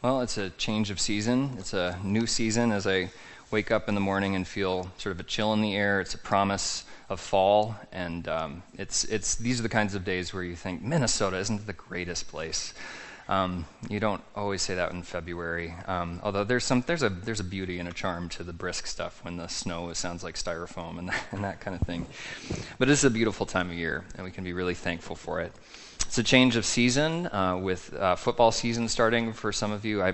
Well, it's a change of season. It's a new season as I wake up in the morning and feel sort of a chill in the air. It's a promise of fall, and these are the kinds of days where you think, Minnesota isn't the greatest place. You don't always say that in February, although there's a beauty and a charm to the brisk stuff when the snow sounds like styrofoam and that kind of thing. But it's a beautiful time of year, and we can be really thankful for it. It's a change of season with football season starting for some of you.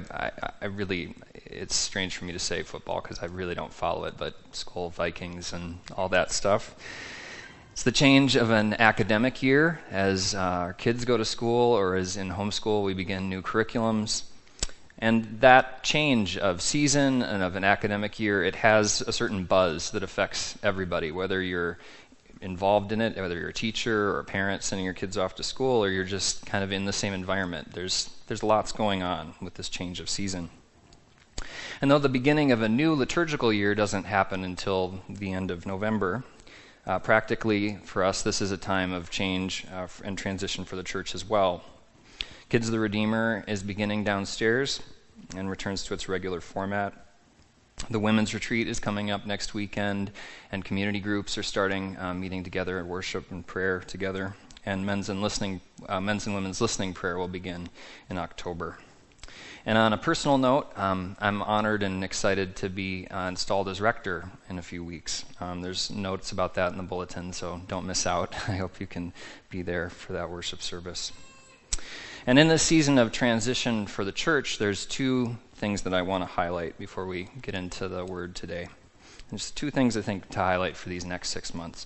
It's strange for me to say football because I really don't follow it, but Skol Vikings and all that stuff. It's the change of an academic year as our kids go to school, or as in homeschool we begin new curriculums. And that change of season and of an academic year, it has a certain buzz that affects everybody, whether you're involved in it, whether you're a teacher or a parent sending your kids off to school, or you're just kind of in the same environment. There's lots going on with this change of season. And though the beginning of a new liturgical year doesn't happen until the end of November, practically for us this is a time of change and transition for the church as well. Kids of the Redeemer is beginning downstairs and returns to its regular format. The women's retreat is coming up next weekend, and community groups are starting meeting together at worship and prayer together. And men's and women's listening prayer will begin in October. And on a personal note, I'm honored and excited to be installed as rector in a few weeks. There's notes about that in the bulletin, so don't miss out. I hope you can be there for that worship service. And in this season of transition for the church, there's two things that I want to highlight before we get into the word today. There's two things I think to highlight for these next 6 months.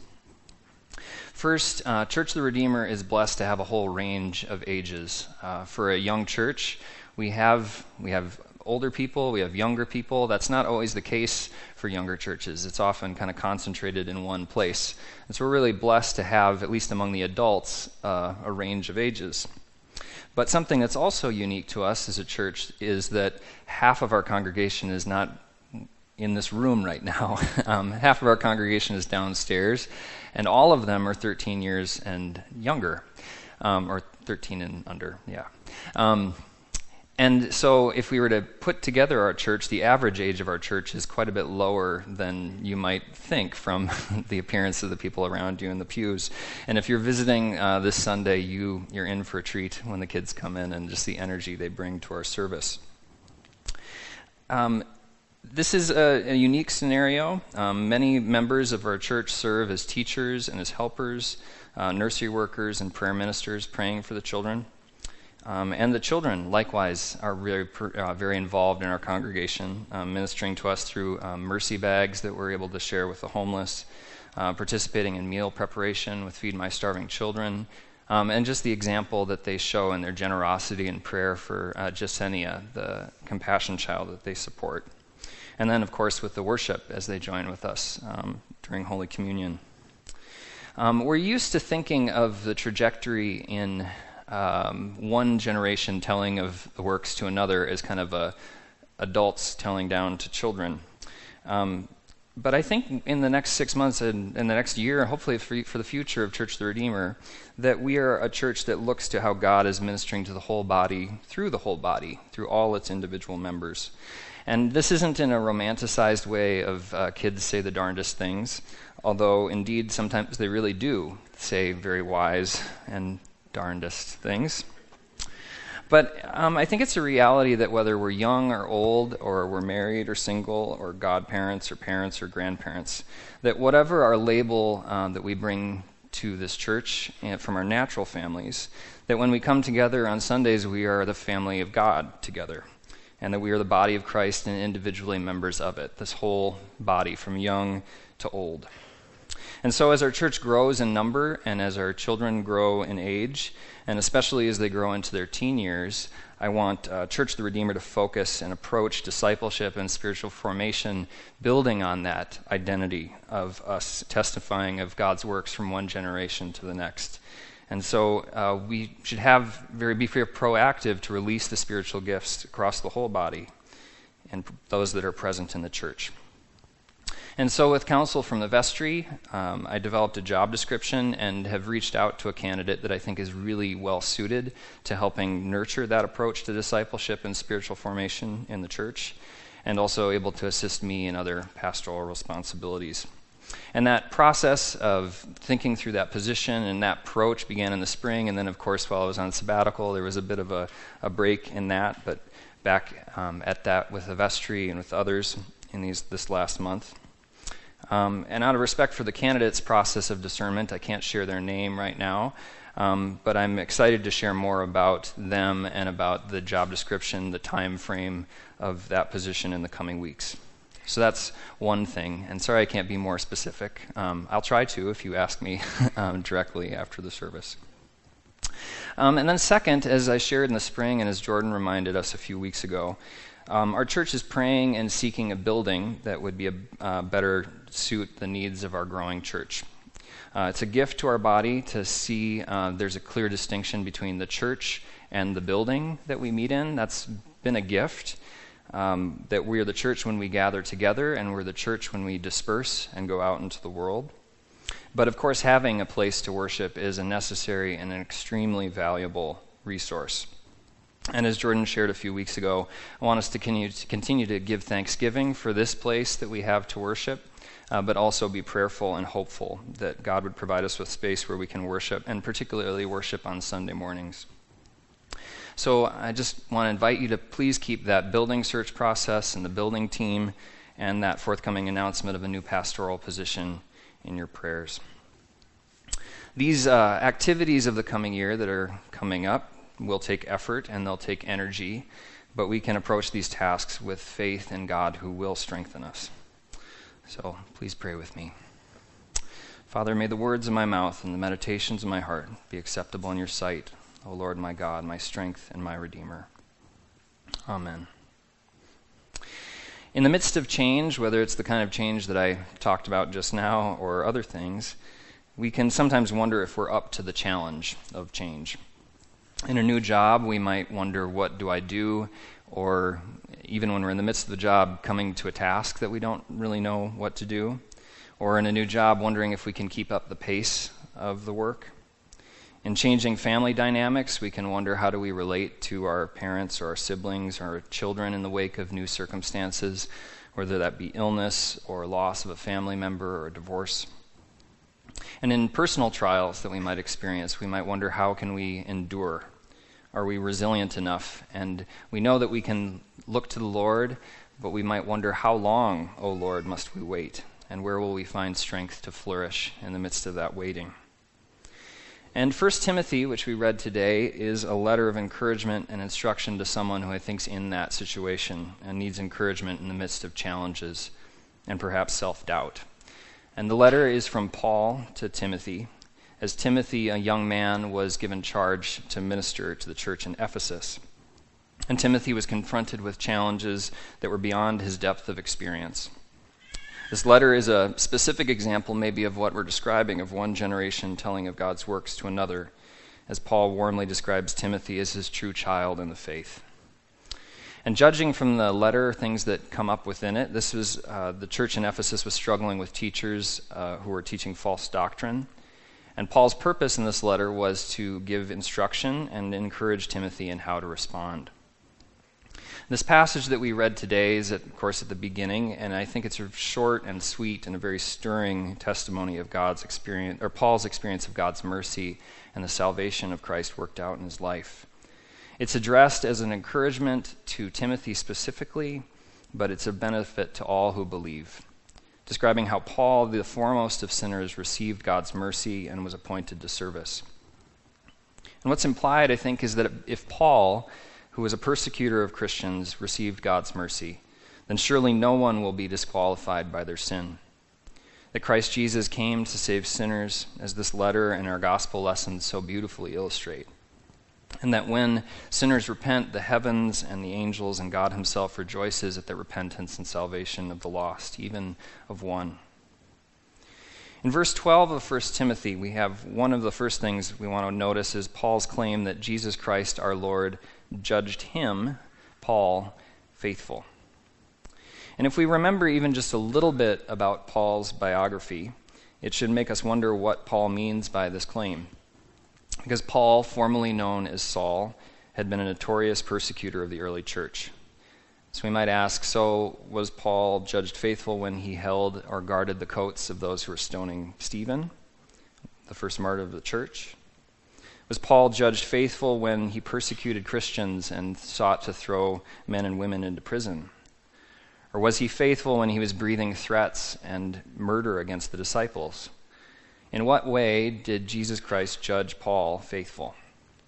First, Church of the Redeemer is blessed to have a whole range of ages. For a young church, we have older people, we have younger people. That's not always the case for younger churches. It's often kind of concentrated in one place. And so we're really blessed to have, at least among the adults, a range of ages. But something that's also unique to us as a church is that half of our congregation is not in this room right now. Half of our congregation is downstairs, and all of them are 13 years and younger, or 13 and under, yeah. And so if we were to put together our church, the average age of our church is quite a bit lower than you might think from the appearance of the people around you in the pews. And if you're visiting this Sunday, you're in for a treat when the kids come in and just the energy they bring to our service. This is a unique scenario. Many members of our church serve as teachers and as helpers, nursery workers and prayer ministers praying for the children. And the children, likewise, are very involved in our congregation, ministering to us through mercy bags that we're able to share with the homeless, participating in meal preparation with Feed My Starving Children, and just the example that they show in their generosity and prayer for Jasenia, the compassion child that they support. And then, of course, with the worship as they join with us during Holy Communion. We're used to thinking of the trajectory in one generation telling of the works to another as kind of adults telling down to children. But I think in the next 6 months and in the next year, hopefully for the future of Church of the Redeemer, that we are a church that looks to how God is ministering to the whole body, through all its individual members. And this isn't in a romanticized way of kids say the darndest things, although indeed sometimes they really do say very wise and darndest things. But I think it's a reality that whether we're young or old, or we're married or single, or godparents or parents or grandparents, that whatever our label that we bring to this church and from our natural families, that when we come together on Sundays, we are the family of God together, and that we are the body of Christ and individually members of it, this whole body from young to old. And so as our church grows in number, and as our children grow in age, and especially as they grow into their teen years, I want Church of the Redeemer to focus and approach discipleship and spiritual formation, building on that identity of us testifying of God's works from one generation to the next. And so we should be very proactive to release the spiritual gifts across the whole body and those that are present in the church. And so with counsel from the vestry, I developed a job description and have reached out to a candidate that I think is really well suited to helping nurture that approach to discipleship and spiritual formation in the church, and also able to assist me in other pastoral responsibilities. And that process of thinking through that position and that approach began in the spring, and then of course while I was on sabbatical there was a bit of a break in that, but back at that with the vestry and with others in this last month. And out of respect for the candidates' process of discernment, I can't share their name right now, but I'm excited to share more about them and about the job description, the time frame of that position in the coming weeks. So that's one thing, and sorry I can't be more specific. I'll try to if you ask me directly after the service. And then second, as I shared in the spring and as Jordan reminded us a few weeks ago, our church is praying and seeking a building that would be a better suit the needs of our growing church. It's a gift to our body to see there's a clear distinction between the church and the building that we meet in. That's been a gift, that we are the church when we gather together, and we're the church when we disperse and go out into the world. But of course, having a place to worship is a necessary and an extremely valuable resource. And as Jordan shared a few weeks ago, I want us to continue to give thanksgiving for this place that we have to worship, but also be prayerful and hopeful that God would provide us with space where we can worship, and particularly worship on Sunday mornings. So I just want to invite you to please keep that building search process and the building team and that forthcoming announcement of a new pastoral position in your prayers. These activities of the coming year that are coming up will take effort and they'll take energy, but we can approach these tasks with faith in God who will strengthen us. So please pray with me. Father, may the words of my mouth and the meditations of my heart be acceptable in your sight, O Lord my God, my strength and my Redeemer. Amen. In the midst of change, whether it's the kind of change that I talked about just now or other things, we can sometimes wonder if we're up to the challenge of change. In a new job, we might wonder, what do I do? Or even when we're in the midst of the job, coming to a task that we don't really know what to do. Or in a new job, wondering if we can keep up the pace of the work. In changing family dynamics, we can wonder, how do we relate to our parents or our siblings or our children in the wake of new circumstances, whether that be illness or loss of a family member or divorce. And in personal trials that we might experience, we might wonder, how can we endure? Are we resilient enough? And we know that we can look to the Lord, but we might wonder, how long, O Lord, must we wait? And where will we find strength to flourish in the midst of that waiting? And 1 Timothy, which we read today, is a letter of encouragement and instruction to someone who I think is in that situation and needs encouragement in the midst of challenges and perhaps self-doubt. And the letter is from Paul to Timothy, as Timothy, a young man, was given charge to minister to the church in Ephesus. And Timothy was confronted with challenges that were beyond his depth of experience. This letter is a specific example maybe of what we're describing, of one generation telling of God's works to another, as Paul warmly describes Timothy as his true child in the faith. And judging from the letter, things that come up within it, this was the church in Ephesus was struggling with teachers who were teaching false doctrine. And Paul's purpose in this letter was to give instruction and encourage Timothy in how to respond. This passage that we read today is, of course, at the beginning, and I think it's a short and sweet and a very stirring testimony of God's experience, or Paul's experience of God's mercy and the salvation of Christ worked out in his life. It's addressed as an encouragement to Timothy specifically, but it's a benefit to all who believe, describing how Paul, the foremost of sinners, received God's mercy and was appointed to service. And what's implied, I think, is that if Paul, who was a persecutor of Christians, received God's mercy, then surely no one will be disqualified by their sin. That Christ Jesus came to save sinners, as this letter and our gospel lessons so beautifully illustrate. And that when sinners repent, the heavens and the angels and God himself rejoices at the repentance and salvation of the lost, even of one. In verse 12 of 1 Timothy, we have one of the first things we want to notice is Paul's claim that Jesus Christ our Lord judged him, Paul, faithful. And if we remember even just a little bit about Paul's biography, it should make us wonder what Paul means by this claim. Because Paul, formerly known as Saul, had been a notorious persecutor of the early church. So we might ask, so was Paul judged faithful when he held or guarded the coats of those who were stoning Stephen, the first martyr of the church? Was Paul judged faithful when he persecuted Christians and sought to throw men and women into prison? Or was he faithful when he was breathing threats and murder against the disciples? In what way did Jesus Christ judge Paul faithful?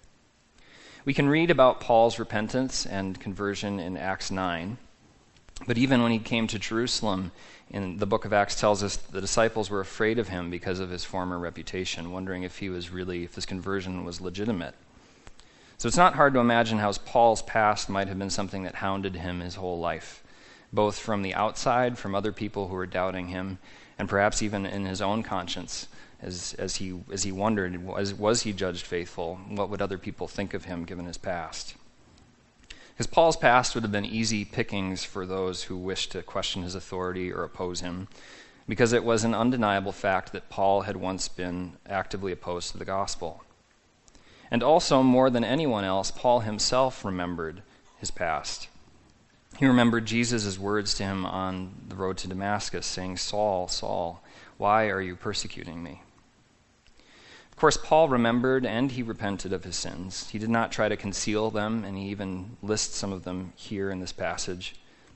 We can read about Paul's repentance and conversion in Acts 9, but even when he came to Jerusalem, in the book of Acts tells us the disciples were afraid of him because of his former reputation, wondering if his conversion was legitimate. So it's not hard to imagine how Paul's past might have been something that hounded him his whole life, both from the outside, from other people who were doubting him, and perhaps even in his own conscience, as he wondered, was he judged faithful? What would other people think of him given his past? Because Paul's past would have been easy pickings for those who wished to question his authority or oppose him, because it was an undeniable fact that Paul had once been actively opposed to the gospel. And also, more than anyone else, Paul himself remembered his past. He remembered Jesus' words to him on the road to Damascus, saying, "Saul, Saul, why are you persecuting me?" Of course, Paul remembered and he repented of his sins. He did not try to conceal them, and he even lists some of them here in this passage.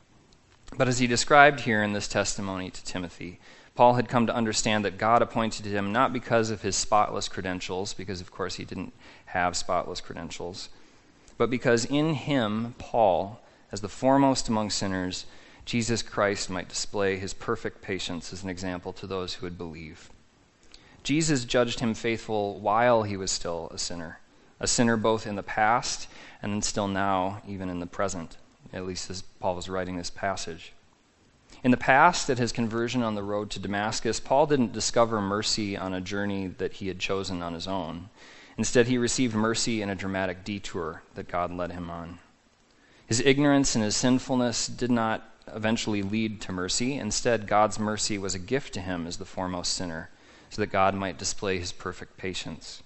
But as he described here in this testimony to Timothy, Paul had come to understand that God appointed him not because of his spotless credentials, because of course he didn't have spotless credentials, but because in him, Paul, as the foremost among sinners, Jesus Christ might display his perfect patience as an example to those who would believe. Jesus judged him faithful while he was still a sinner both in the past and then still now, even in the present, at least as Paul was writing this passage. In the past, at his conversion on the road to Damascus, Paul didn't discover mercy on a journey that he had chosen on his own. Instead, he received mercy in a dramatic detour that God led him on. His ignorance and his sinfulness did not eventually lead to mercy. Instead, God's mercy was a gift to him as the foremost sinner, so that God might display his perfect patience.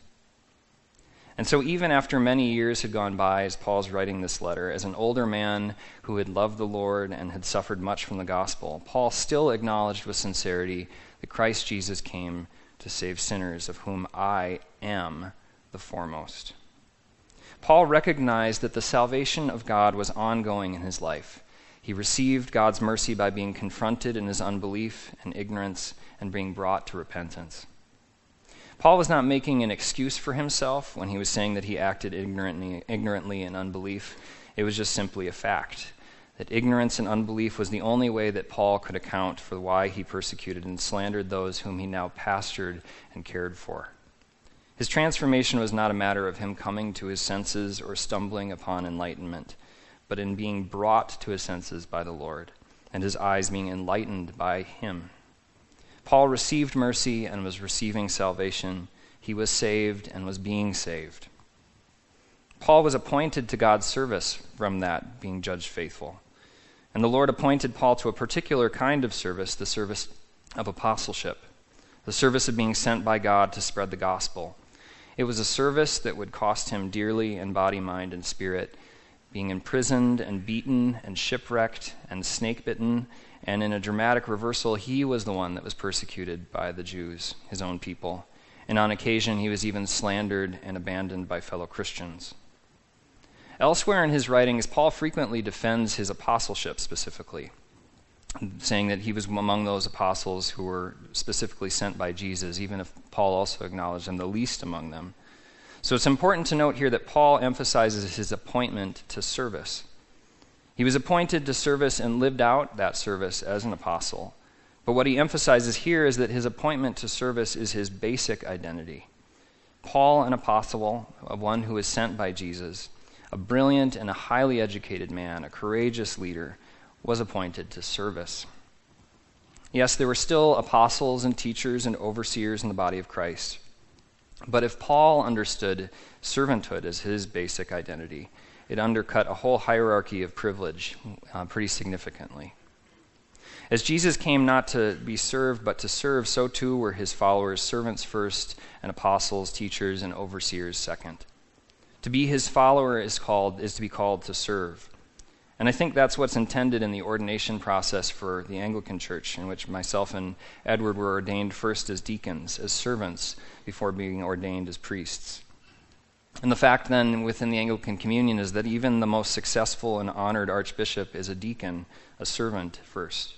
And so even after many years had gone by, as Paul's writing this letter, as an older man who had loved the Lord and had suffered much from the gospel, Paul still acknowledged with sincerity that Christ Jesus came to save sinners, of whom I am the foremost. Paul recognized that the salvation of God was ongoing in his life. He received God's mercy by being confronted in his unbelief and ignorance and being brought to repentance. Paul was not making an excuse for himself when he was saying that he acted ignorantly in unbelief. It was just simply a fact that ignorance and unbelief was the only way that Paul could account for why he persecuted and slandered those whom he now pastored and cared for. His transformation was not a matter of him coming to his senses or stumbling upon enlightenment, but in being brought to his senses by the Lord and his eyes being enlightened by him. Paul received mercy and was receiving salvation. He was saved and was being saved. Paul was appointed to God's service from that, being judged faithful. And the Lord appointed Paul to a particular kind of service, the service of apostleship, the service of being sent by God to spread the gospel. It was a service that would cost him dearly in body, mind, and spirit, being imprisoned and beaten and shipwrecked and snake-bitten, and in a dramatic reversal, he was the one that was persecuted by the Jews, his own people. And on occasion, he was even slandered and abandoned by fellow Christians. Elsewhere in his writings, Paul frequently defends his apostleship specifically, saying that he was among those apostles who were specifically sent by Jesus, even if Paul also acknowledged him the least among them. So it's important to note here that Paul emphasizes his appointment to service. He was appointed to service and lived out that service as an apostle. But what he emphasizes here is that his appointment to service is his basic identity. Paul, an apostle, one who is sent by Jesus, a brilliant and a highly educated man, a courageous leader, was appointed to service. Yes, there were still apostles and teachers and overseers in the body of Christ. But if Paul understood servanthood as his basic identity, it undercut a whole hierarchy of privilege pretty significantly. As Jesus came not to be served, but to serve, so too were his followers, servants first, and apostles, teachers, and overseers second. To be his follower is to be called to serve. And I think that's what's intended in the ordination process for the Anglican Church, in which myself and Edward were ordained first as deacons, as servants, before being ordained as priests. And the fact then within the Anglican Communion is that even the most successful and honored archbishop is a deacon, a servant first.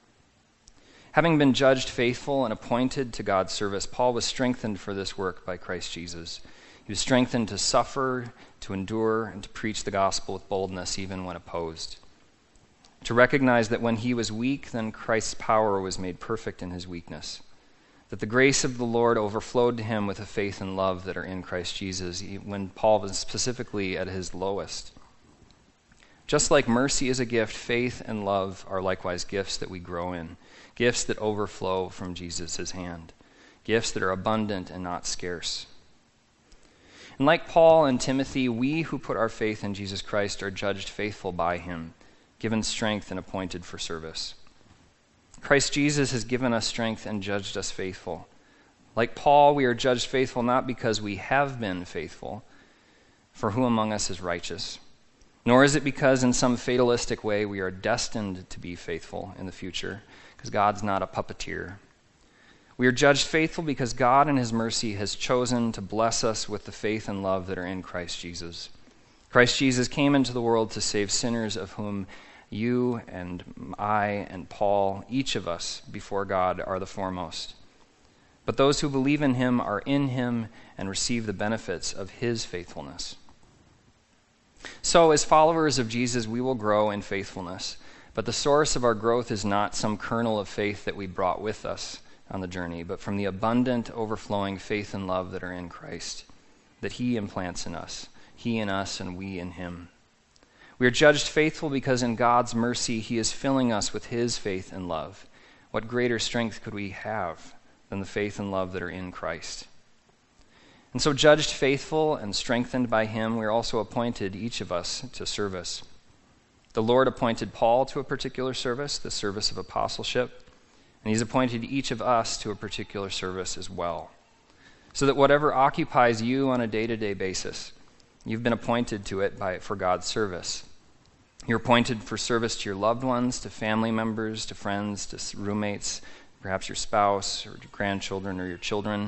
Having been judged faithful and appointed to God's service, Paul was strengthened for this work by Christ Jesus. He was strengthened to suffer, to endure, and to preach the gospel with boldness even when opposed. To recognize that when he was weak, then Christ's power was made perfect in his weakness. That the grace of the Lord overflowed to him with a faith and love that are in Christ Jesus, when Paul was specifically at his lowest. Just like mercy is a gift, faith and love are likewise gifts that we grow in, gifts that overflow from Jesus' hand, gifts that are abundant and not scarce. And like Paul and Timothy, we who put our faith in Jesus Christ are judged faithful by him, given strength and appointed for service. Christ Jesus has given us strength and judged us faithful. Like Paul, we are judged faithful not because we have been faithful, for who among us is righteous? Nor is it because in some fatalistic way we are destined to be faithful in the future, because God's not a puppeteer. We are judged faithful because God in his mercy has chosen to bless us with the faith and love that are in Christ Jesus. Christ Jesus came into the world to save sinners, of whom you and I and Paul, each of us before God, are the foremost. But those who believe in him are in him and receive the benefits of his faithfulness. So, as followers of Jesus, we will grow in faithfulness. But the source of our growth is not some kernel of faith that we brought with us on the journey, but from the abundant, overflowing faith and love that are in Christ, that he implants in us, he in us and we in him. We are judged faithful because in God's mercy he is filling us with his faith and love. What greater strength could we have than the faith and love that are in Christ? And so, judged faithful and strengthened by him, we are also appointed, each of us, to service. The Lord appointed Paul to a particular service, the service of apostleship, and he's appointed each of us to a particular service as well. So that whatever occupies you on a day-to-day basis, you've been appointed to it for God's service. You're appointed for service to your loved ones, to family members, to friends, to roommates, perhaps your spouse or your grandchildren or your children,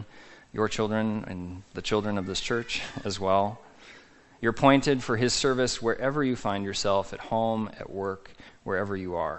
and the children of this church as well. You're appointed for his service wherever you find yourself, at home, at work, wherever you are.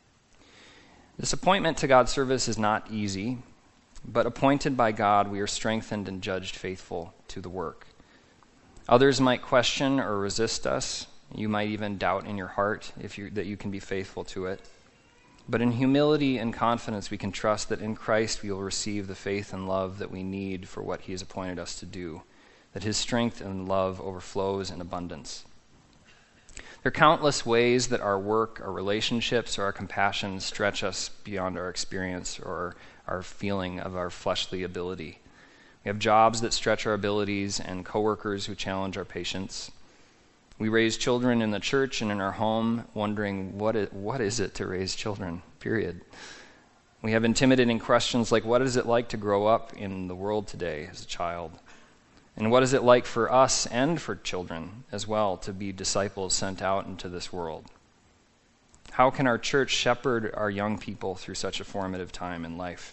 This appointment to God's service is not easy, but appointed by God, we are strengthened and judged faithful to the work. Others might question or resist us. You might even doubt in your heart that you can be faithful to it. But in humility and confidence, we can trust that in Christ we will receive the faith and love that we need for what he has appointed us to do, that his strength and love overflows in abundance. There are countless ways that our work, our relationships, or our compassion stretch us beyond our experience or our feeling of our fleshly ability. We have jobs that stretch our abilities and coworkers who challenge our patience. We raise children in the church and in our home, wondering what is it to raise children, period. We have intimidating questions like, what is it like to grow up in the world today as a child? And what is it like for us and for children as well to be disciples sent out into this world? How can our church shepherd our young people through such a formative time in life?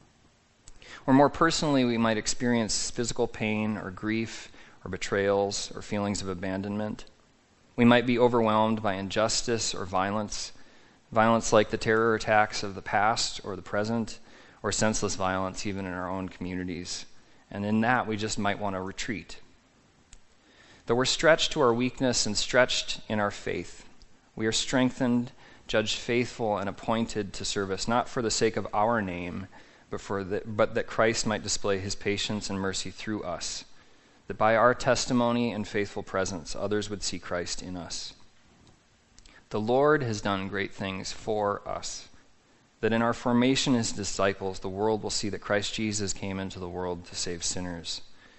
Or more personally, we might experience physical pain or grief or betrayals or feelings of abandonment. We might be overwhelmed by injustice or violence like the terror attacks of the past or the present, or senseless violence even in our own communities. And in that, we just might want to retreat. Though we're stretched to our weakness and stretched in our faith, we are strengthened, judged faithful, and appointed to service, not for the sake of our name, but that Christ might display his patience and mercy through us, that by our testimony and faithful presence, others would see Christ in us. The Lord has done great things for us, that in our formation as disciples, the world will see that Christ Jesus came into the world to save sinners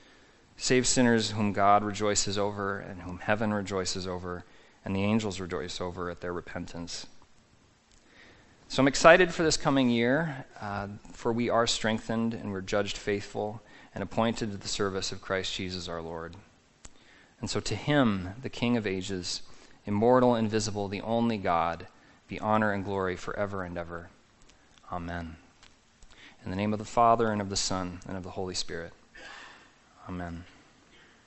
whom God rejoices over and whom heaven rejoices over and the angels rejoice over at their repentance. So I'm excited for this coming year, for we are strengthened and we're judged faithful and appointed to the service of Christ Jesus our Lord. And so to him, the King of ages, immortal, invisible, the only God, be honor and glory forever and ever. Amen. In the name of the Father, and of the Son, and of the Holy Spirit. Amen.